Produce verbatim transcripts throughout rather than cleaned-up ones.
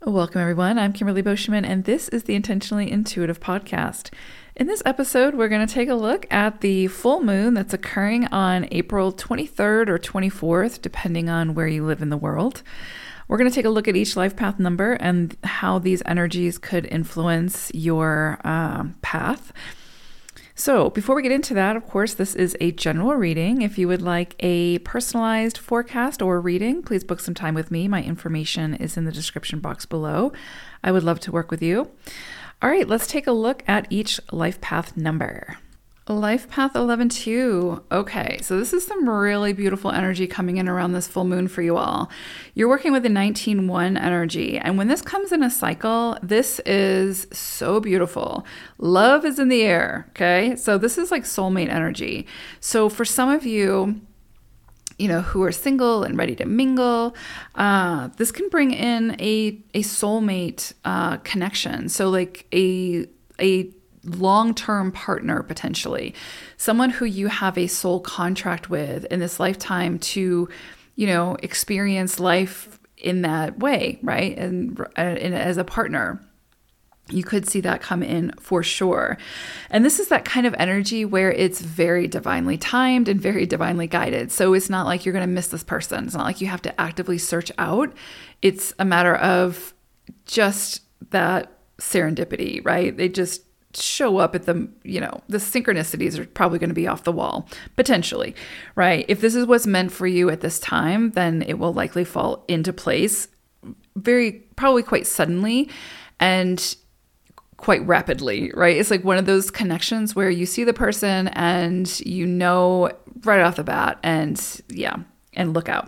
Welcome, everyone. I'm Kimberly Boschman, and this is the Intentionally Intuitive podcast. In this episode, we're going to take a look at the full moon that's occurring on April twenty-third or twenty-fourth, depending on where you live in the world. We're going to take a look at each life path number and how these energies could influence your uh, path. So before we get into that, of course, this is a general reading. If you would like a personalized forecast or reading, please book some time with me. My information is in the description box below. I would love to work with you. All right, let's take a look at each life path number. Life path eleven two. Okay, so this is some really beautiful energy coming in around this full moon for you all. You're working with the nineteen one energy, and when this comes in a cycle, this is so beautiful. Love is in the air, okay? So this is like soulmate energy. So for some of you, you know, who are single and ready to mingle, uh, this can bring in a a soulmate uh, connection. So like a a long-term partner, potentially someone who you have a soul contract with in this lifetime to, you know, experience life in that way, right? And, and as a partner, you could see that come in for sure. And this is that kind of energy where it's very divinely timed and very divinely guided. So it's not like you're going to miss this person. It's not like you have to actively search out. It's a matter of just that serendipity, right? They just show up at the, you know, the synchronicities are probably going to be off the wall, potentially, right? If this is what's meant for you at this time, then it will likely fall into place very, probably quite suddenly and quite rapidly, right? It's like one of those connections where you see the person and you know right off the bat, and yeah, and look out.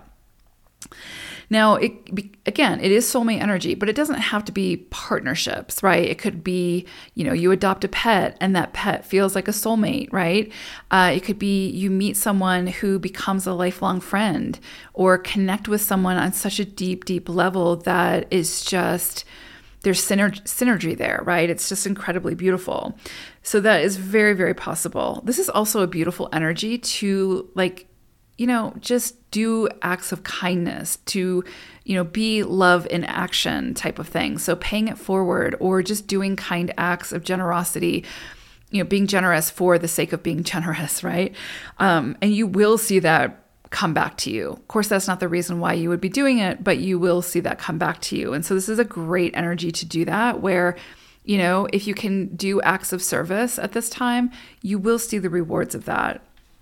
Now, it, again, it is soulmate energy, but it doesn't have to be partnerships, right? It could be, you know, you adopt a pet and that pet feels like a soulmate, right? Uh, it could be you meet someone who becomes a lifelong friend, or connect with someone on such a deep, deep level that is just, there's synergy, synergy there, right? It's just incredibly beautiful. So that is very, very possible. This is also a beautiful energy to, like, you know, just do acts of kindness, to, you know, be love in action type of thing. So paying it forward, or just doing kind acts of generosity, you know, being generous for the sake of being generous, right? Um, and you will see that come back to you. Of course, that's not the reason why you would be doing it, but you will see that come back to you. And so this is a great energy to do that, where, you know, if you can do acts of service at this time, you will see the rewards of that.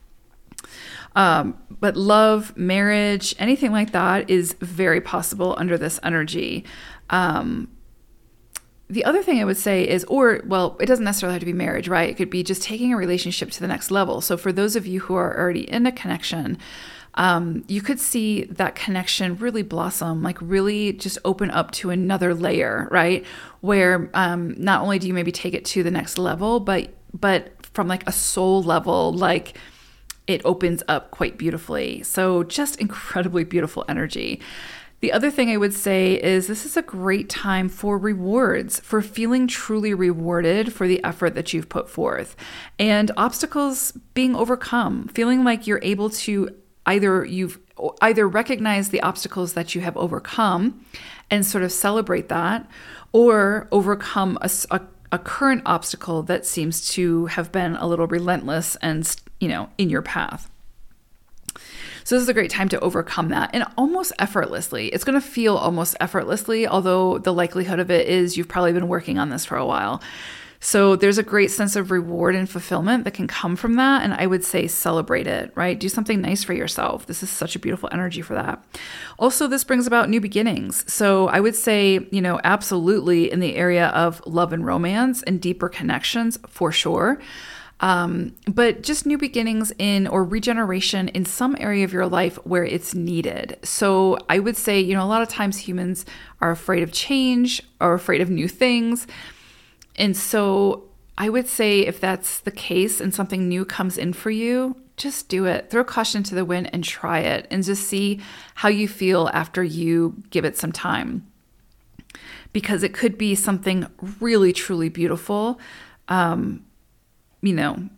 Um, but love, marriage, anything like that is very possible under this energy. Um, the other thing I would say is, or, well, it doesn't necessarily have to be marriage, right? It could be just taking a relationship to the next level. So for those of you who are already in a connection, um, you could see that connection really blossom, like really just open up to another layer, right? Where um, not only do you maybe take it to the next level, but but from like a soul level, like it opens up quite beautifully. So just incredibly beautiful energy. The other thing I would say is this is a great time for rewards, for feeling truly rewarded for the effort that you've put forth, and obstacles being overcome, feeling like you're able to either you've either recognize the obstacles that you have overcome and sort of celebrate that, or overcome a, a, a current obstacle that seems to have been a little relentless and, you know, in your path. So this is a great time to overcome that, and almost effortlessly. It's going to feel almost effortlessly, although the likelihood of it is you've probably been working on this for a while. So there's a great sense of reward and fulfillment that can come from that. And I would say celebrate it, right? Do something nice for yourself. This is such a beautiful energy for that. Also, this brings about new beginnings. So I would say, you know, absolutely in the area of love and romance and deeper connections for sure. Um, but just new beginnings in, or regeneration in some area of your life where it's needed. So I would say, you know, a lot of times humans are afraid of change or afraid of new things. And so I would say if that's the case and something new comes in for you, just do it. Throw caution to the wind and try it, and just see how you feel after you give it some time. Because it could be something really, truly beautiful. Um, you know,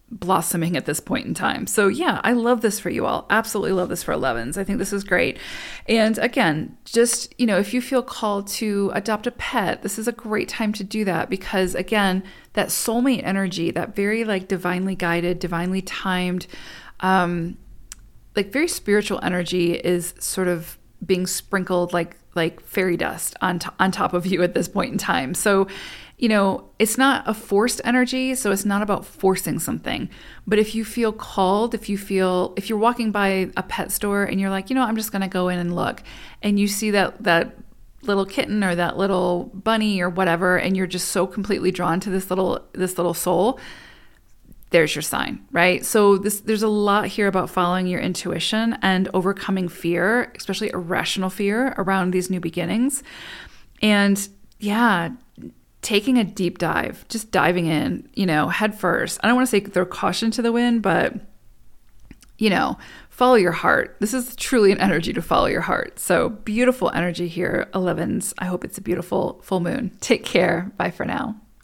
blossoming at this point in time. So yeah, I love this for you all. Absolutely love this for elevens. I think this is great. And again, just, you know, if you feel called to adopt a pet, this is a great time to do that, because again, that soulmate energy, that very like divinely guided, divinely timed, um, like very spiritual energy is sort of being sprinkled like like fairy dust on to- on top of you at this point in time. So, you know, it's not a forced energy, so it's not about forcing something. But if you feel called, if you feel, if you're walking by a pet store and you're like, you know, I'm just going to go in and look, and you see that that little kitten or that little bunny or whatever, and you're just so completely drawn to this little this little soul, there's your sign, right? So this, there's a lot here about following your intuition and overcoming fear, especially irrational fear around these new beginnings. And yeah, taking a deep dive, just diving in, you know, head first. I don't want to say throw caution to the wind, but, you know, follow your heart. This is truly an energy to follow your heart. So beautiful energy here, elevens. I hope it's a beautiful full moon. Take care. Bye for now.